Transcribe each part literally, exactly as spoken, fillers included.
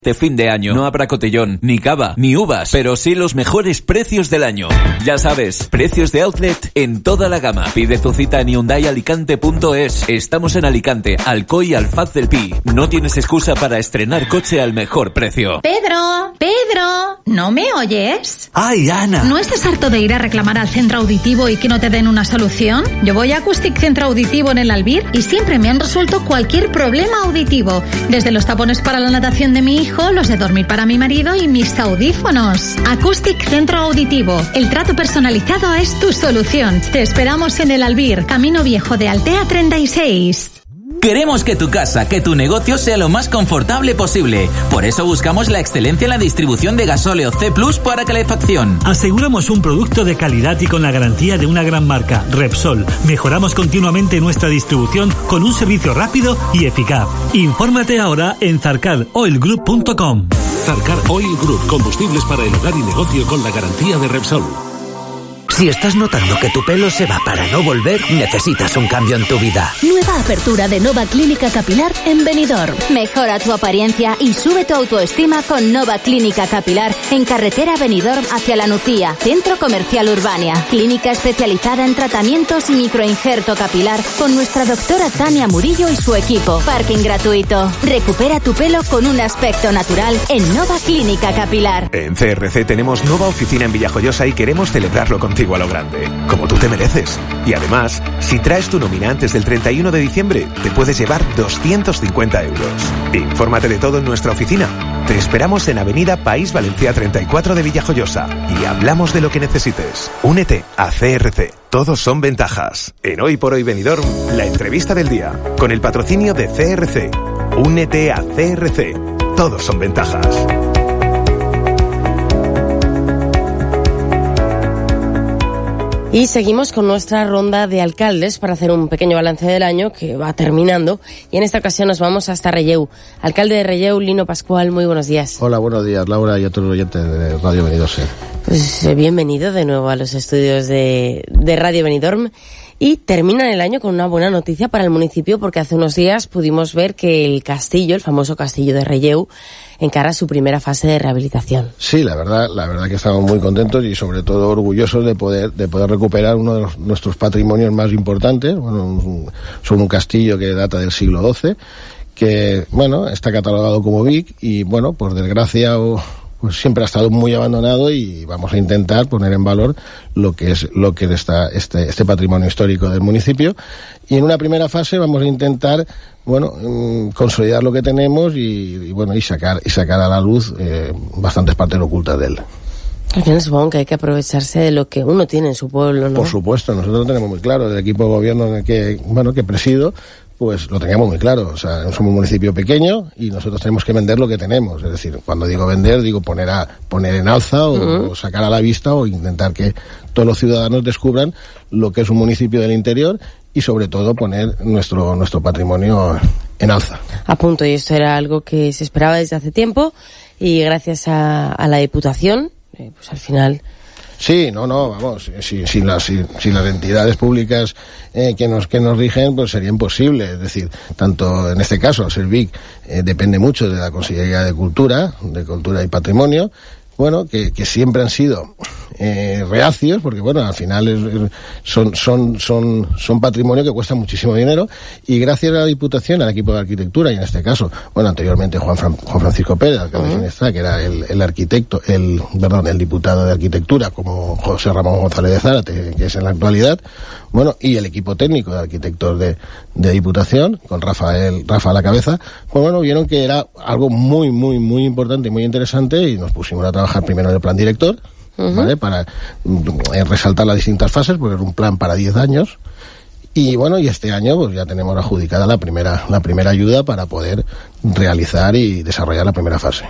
De fin de año no habrá cotillón, ni cava, ni uvas, pero sí los mejores precios del año. Ya sabes, precios de outlet en toda la gama. Pide tu cita en hyundai alicante punto es. Estamos en Alicante, Alcoy y Alfaz del Pi. No tienes excusa para estrenar coche al mejor precio. Pedro, Pedro, ¿no me oyes? ¡Ay, Ana! ¿No estás harto de ir a reclamar al centro auditivo y que no te den una solución? Yo voy a Acoustic Centro Auditivo en el Albir y siempre me han resuelto cualquier problema auditivo. Desde los tapones para la natación de mi hijo, los de dormir para mi marido y mis audífonos. Acoustic Centro Auditivo. El trato personalizado es tu solución. Te esperamos en el Albir, Camino Viejo de Altea treinta y seis. Queremos que tu casa, que tu negocio sea lo más confortable posible. Por eso buscamos la excelencia en la distribución de gasóleo C plus para calefacción. Aseguramos un producto de calidad y con la garantía de una gran marca, Repsol. Mejoramos continuamente nuestra distribución con un servicio rápido y eficaz. Infórmate ahora en zarcar oil group punto com. Zarcar Oil Group, combustibles para el hogar y negocio con la garantía de Repsol. Si estás notando que tu pelo se va para no volver, necesitas un cambio en tu vida. Nueva apertura de Nova Clínica Capilar en Benidorm. Mejora tu apariencia y sube tu autoestima con Nova Clínica Capilar en carretera Benidorm hacia La Nucía, Centro Comercial Urbania. Clínica especializada en tratamientos y microinjerto capilar con nuestra doctora Tania Murillo y su equipo. Parking gratuito. Recupera tu pelo con un aspecto natural en Nova Clínica Capilar. En C R C tenemos nueva oficina en Villajoyosa y queremos celebrarlo contigo a lo grande, como tú te mereces. Y además, si traes tu nómina antes del treinta y uno de diciembre, te puedes llevar doscientos cincuenta euros. Infórmate de todo en nuestra oficina. Te esperamos en Avenida País Valencia treinta y cuatro de Villajoyosa y hablamos de lo que necesites. Únete a C R C. Todos son ventajas. En Hoy por Hoy Benidorm, la entrevista del día, con el patrocinio de C R C. Únete a C R C. Todos son ventajas. Y seguimos con nuestra ronda de alcaldes para hacer un pequeño balance del año que va terminando. Y en esta ocasión nos vamos hasta Relleu. Alcalde de Relleu, Lino Pascual, muy buenos días. Hola, buenos días, Laura y otros oyentes de Radio Benidorm. Pues eh, bienvenido de nuevo a los estudios de, de Radio Benidorm. Y terminan el año con una buena noticia para el municipio, porque hace unos días pudimos ver que el castillo, el famoso castillo de Relleu, encara su primera fase de rehabilitación. Sí, la verdad, la verdad que estamos muy contentos y sobre todo orgullosos de poder, de poder recuperar uno de los, nuestros patrimonios más importantes. Bueno, un, son un castillo que data del siglo doce, que, bueno, está catalogado como V I C y, bueno, por desgracia o, pues siempre ha estado muy abandonado y vamos a intentar poner en valor lo que es lo que está este este patrimonio histórico del municipio. Y en una primera fase vamos a intentar, bueno, mmm, consolidar lo que tenemos y, y bueno, y sacar y sacar a la luz eh, bastantes partes ocultas de él. Al final supongo que hay que aprovecharse de lo que uno tiene en su pueblo, ¿no? Por supuesto, nosotros lo tenemos muy claro, el equipo de gobierno en el que, bueno, que presido, pues lo teníamos muy claro. O sea, somos un municipio pequeño y nosotros tenemos que vender lo que tenemos. Es decir, cuando digo vender, digo poner a poner en alza o, uh-huh. o sacar a la vista o intentar que todos los ciudadanos descubran lo que es un municipio del interior y sobre todo poner nuestro nuestro patrimonio en alza. A punto, y esto era algo que se esperaba desde hace tiempo y gracias a, a la Diputación, eh, pues al final... Sí, no, no, vamos, sin, sin, las, sin, sin las entidades públicas eh, que nos que nos rigen, pues sería imposible. Es decir, tanto en este caso, al ser V I C, eh, depende mucho de la Consejería de Cultura, de Cultura y Patrimonio, bueno, que, que siempre han sido eh, reacios, porque bueno, al final es, es, son, son, son, son patrimonio que cuesta muchísimo dinero, y gracias a la Diputación, al equipo de arquitectura, y en este caso, bueno, anteriormente Juan, Fran, Juan Francisco Pérez, alcalde de Ginestra, que era el, el arquitecto, el, perdón, el diputado de arquitectura, como José Ramón González de Zárate, que es en la actualidad, bueno, y el equipo técnico de arquitectos de, de Diputación, con Rafael, Rafa a la cabeza, pues bueno, vieron que era algo muy, muy, muy importante y muy interesante, y nos pusimos a trabajar primero en el plan director, uh-huh. ¿vale? Para eh, resaltar las distintas fases, porque era un plan para diez años. Y bueno, y este año pues ya tenemos adjudicada la primera, la primera ayuda para poder realizar y desarrollar la primera fase.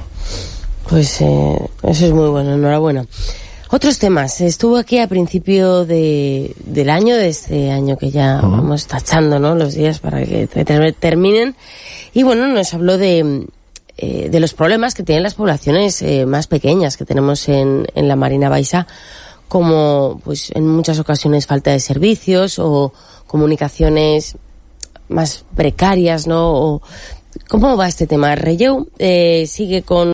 Pues eh, eso es muy bueno, enhorabuena. Otros temas. Estuvo aquí a principio de, del año, de este año que ya uh-huh. vamos tachando, ¿no? Los días para que ter- terminen. Y bueno, nos habló de, eh, de los problemas que tienen las poblaciones eh, más pequeñas que tenemos en, en la Marina Baixa, como pues en muchas ocasiones falta de servicios o comunicaciones más precarias, ¿no? O ¿Cómo va este tema? Relleu eh, sigue con